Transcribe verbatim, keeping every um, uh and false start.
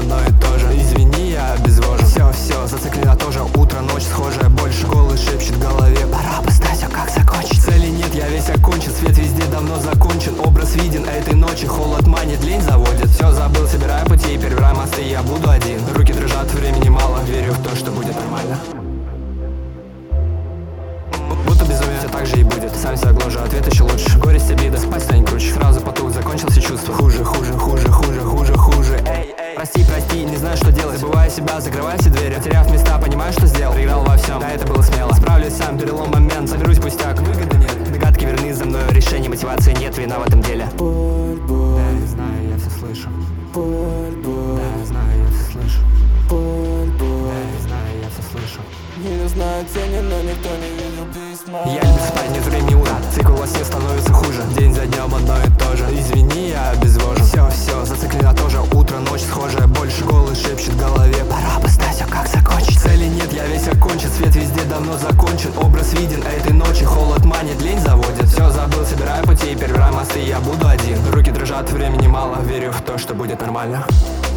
одно и то же. Извини, я обезвожен. Все, все, зациклено тоже. Утро, ночь схожая, больше голос шепчет в голове. Пора бы знать, а как закончить. Цели нет, я весь окончен. Свет везде давно закончен. Образ виден этой ночи. Холод манит, лень заводит. Все забыл, собираю пути, перебираю мосты, я буду один. Руки дрожат, времени мало. Верю в то, что будет нормально. Будто безумие, все так же и будет. Сам себя гложу, ответ еще лучше. Горесть, обида, спать станет круче. Сразу потух, закончился чувство. Хуже, хуже, хуже, хуже, хуже, хуже. Эй, эй. Прости, прости, не знаю, что делать. Забываю себя, закрываю все двери. Потеряв места, понимаю, что сделал. Проиграл во всем, да, это было смело. Справлюсь сам, перелом момент. Соберусь, пустяк, выгоды нет. Догадки верны за мной, решения, мотивации нет. Вина в этом деле. Боль, боль. Да, я знаю, я все слышу. Боль, боль. Да, я знаю, я все слышу. Боль, боль. Да, я знаю, я все слышу. Меня знают, ценят, но никто не видел письма. Я люблю спать, нет времени утра. Цикл во сне становится хуже. День за днем одно и то же. Извини, я обезвожен. Все, все, зациклено тоже. Утро, ночь схожая, больше голос шепчет в голове. Пора бы знать, а как закончить. Цели нет, я весь окончен. Свет везде давно закончен. Образ виден этой ночи. Холод манит, лень заводит. Все забыл, собираю пути, перебираю мосты, я буду один. Руки дрожат, времени мало. Верю в то, что будет нормально.